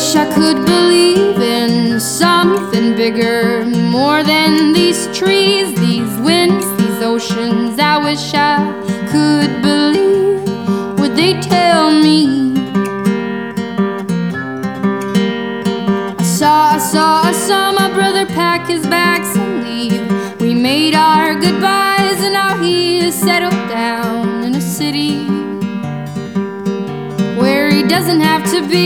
wish I could believe in something bigger, more than these trees, these winds, these oceans. I wish I could believe what they tell me. I saw my brother pack his bags and leave. We made our goodbyes and now he is settled down in a city where he doesn't have to be.